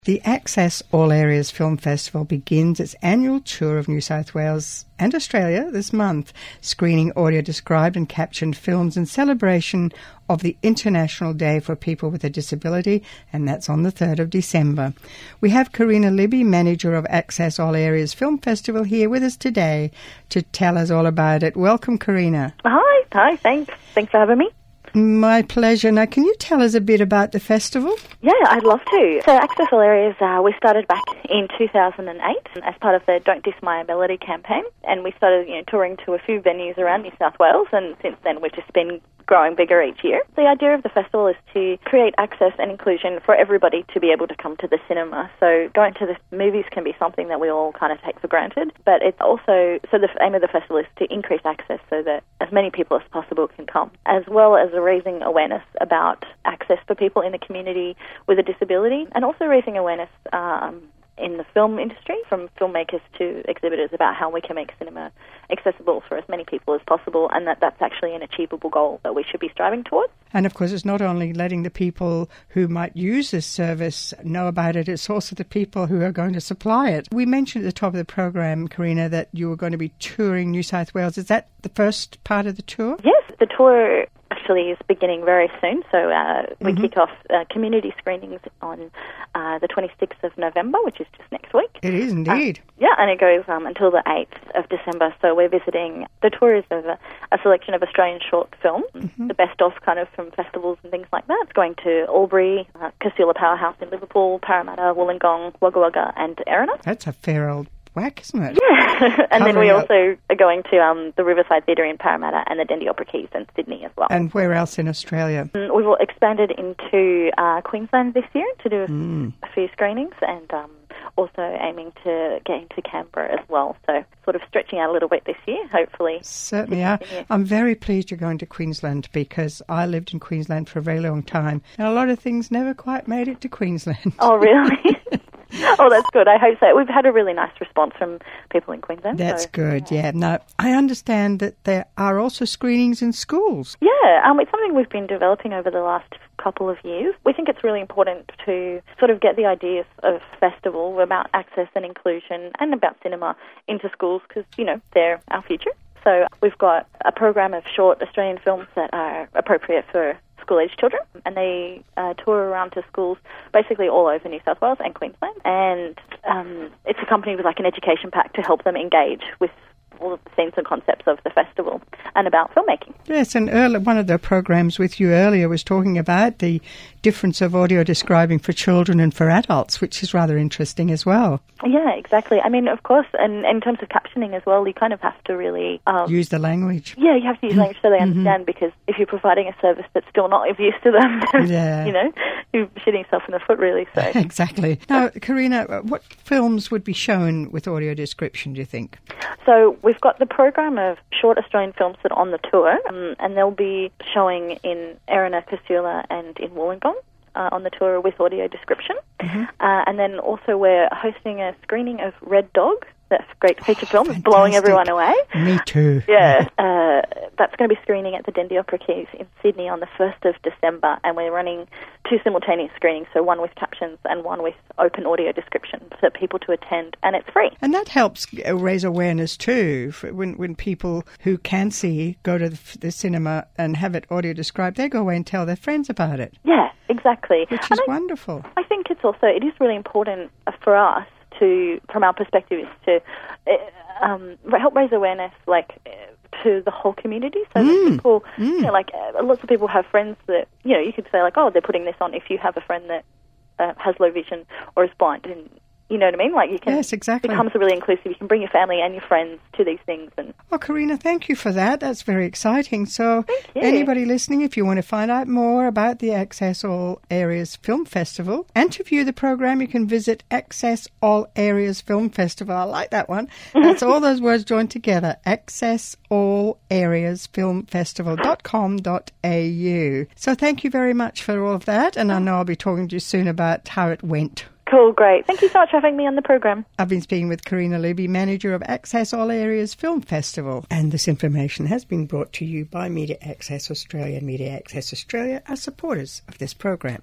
The Access All Areas Film Festival begins its annual tour of New South Wales and Australia this month, screening audio-described and captioned films in celebration of the International Day for People with a Disability, and that's on the 3rd of December. We have Karina Libby, manager of Access All Areas Film Festival, here with us today to tell us all about it. Welcome, Karina. Hi, thanks. Thanks for having me. My pleasure. Now, can you tell us a bit about the festival? Yeah, I'd love to. So Access All Areas, we started back in 2008 as part of the Don't Diss My Ability campaign, and we started touring to a few venues around New South Wales, and since then we've just been growing bigger each year. The idea of the festival is to create access and inclusion for everybody to be able to come to the cinema. So going to the movies can be something that we all kind of take for granted, but it's also, so the aim of the festival is to increase access so that as many people as possible can come, as well as raising awareness about access for people in the community with a disability, and also raising awareness in the film industry, from filmmakers to exhibitors, about how we can make cinema accessible for as many people as possible, and that's actually an achievable goal that we should be striving towards. And of course, it's not only letting the people who might use this service know about it, it's also the people who are going to supply it. We mentioned at the top of the program, Karina, that you were going to be touring New South Wales. Is that the first part of the tour? Yes, the tour actually is beginning very soon. So we kick off community screenings on the 26th of November, which is just next week. It is indeed. Yeah, and it goes until the 8th of December. So we're visiting, the tour is of a selection of Australian short films, the best of kind of from festivals and things like that. It's going to Albury, Casula Powerhouse in Liverpool, Parramatta, Wollongong, Wagga Wagga and Erina. That's a fair old whack, isn't it? Yeah, and then we also are going to the Riverside Theatre in Parramatta and the Dendy Opera Keys in Sydney as well. And where else in Australia? We've expanded into Queensland this year to do a few screenings, and also aiming to get into Canberra as well. So sort of stretching out a little bit this year, hopefully. Certainly are. I'm very pleased you're going to Queensland, because I lived in Queensland for a very long time, and a lot of things never quite made it to Queensland. Oh, really? Oh, that's good. I hope so. We've had a really nice response from people in Queensland. That's good, yeah. Now, I understand that there are also screenings in schools. Yeah, it's something we've been developing over the last couple of years. We think it's really important to sort of get the ideas of festival about access and inclusion and about cinema into schools, because, they're our future. So we've got a program of short Australian films that are appropriate for school-aged children, and they tour around to schools basically all over New South Wales and Queensland, and it's accompanied with an education pack to help them engage with all of the themes and concepts of the festival and about filmmaking. Yes, and one of the programs with you earlier was talking about the difference of audio describing for children and for adults, which is rather interesting as well. Yeah, exactly. I mean, of course, and in terms of captioning as well, you kind of have to really use the language. Yeah, you have to use language so they understand, because if you're providing a service that's still not of use to them, you're shooting yourself in the foot, really. So Exactly. Now, Karina, what films would be shown with audio description, do you think? So we've got the program of short Australian films that are on the tour, and they'll be showing in Erina, Casula and in Wollongong on the tour with audio description. And then also we're hosting a screening of Red Dog, that great feature film. It's blowing everyone away. Me too. Yeah. That's going to be screening at the Dendy Opera Keys in Sydney on the 1st of December, and we're running 2 simultaneous screenings, so one with captions and one with open audio description for people to attend, and it's free. And that helps raise awareness too. When people who can see go to the cinema and have it audio described, they go away and tell their friends about it. Yeah, exactly. Which is wonderful. I think it is really important for us from our perspective, is to help raise awareness, to the whole community, so that people, lots of people have friends that, you could say, they're putting this on if you have a friend that has low vision or is blind, and you know what I mean? You can, yes, exactly. It becomes really inclusive. You can bring your family and your friends to these things. Well, Karina, thank you for that. That's very exciting. So anybody listening, if you want to find out more about the Access All Areas Film Festival and to view the program, you can visit Access All Areas Film Festival. I like that one. That's all those words joined together. Access All Areas Film Festival.com.au. So thank you very much for all of that. And I know I'll be talking to you soon about how it went. Cool, great. Thank you so much for having me on the program. I've been speaking with Karina Libby, manager of Access All Areas Film Festival. And this information has been brought to you by Media Access Australia and Media Access Australia are supporters of this program.